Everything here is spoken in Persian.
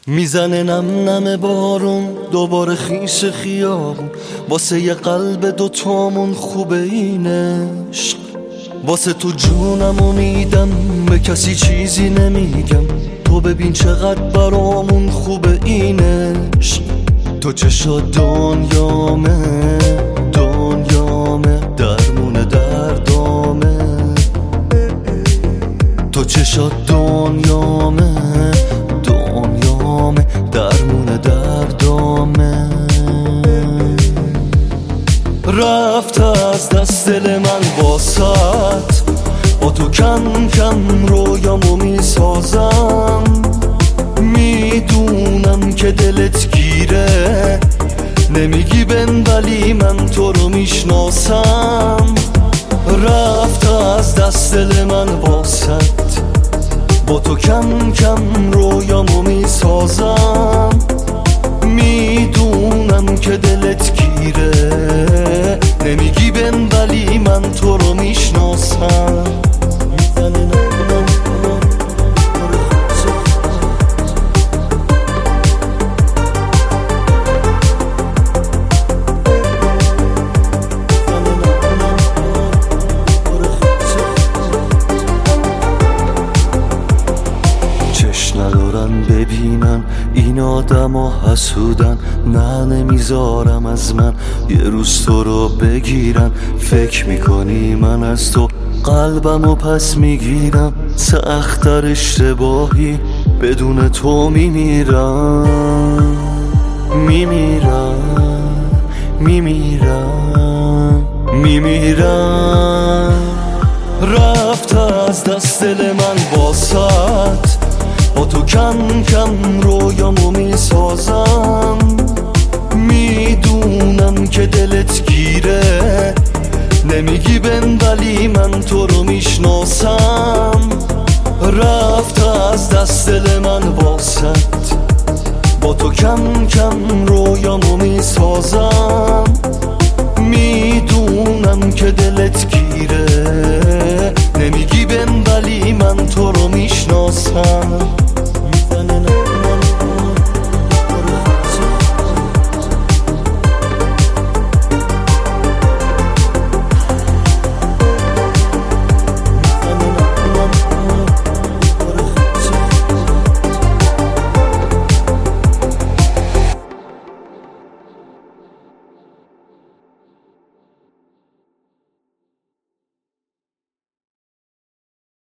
میزنه نم نم بارون دوباره خیس خیابون، واسه یه قلب دوتامون خوبه این عشق. واسه تو جونمو میدم، به کسی چیزی نمیگم. تو ببین چقدر برامون خوبه این عشق. تو چشات دنیامه دنیامه، درمون دردامه. تو چشات دنیامه دنیامه، درمون دردامه. رفت از دست دل من واسط، با تو کم کم رویامو میسازم. میدونم که دلت گیره، نمیگی بن ولی من تو رو میشناسم. رفت از دست دل من واسط، با تو کم کم رویامو میسازم. میدونم که دلت گیره، نمیگی بن ولی من تو رو میشناسم. ندارن ببینن این آدمو حسودن، نه نمیذارم از من یه روز تو رو بگیرن. فکر میکنی من از تو قلبمو پس میگیرم، سخت‌تر اشتباهی بدون تو میمیرم میمیرم میمیرم میمیرم. رفت از دست دل من واسط، با تو کم کم رویامو میسازم. میدونم که دلت گیره، نمیگی بن ولی من تو رو میشناسم. رفت از دست دل من واسط، با تو کم کم رویامو میسازم. میدونم که دلت گیره،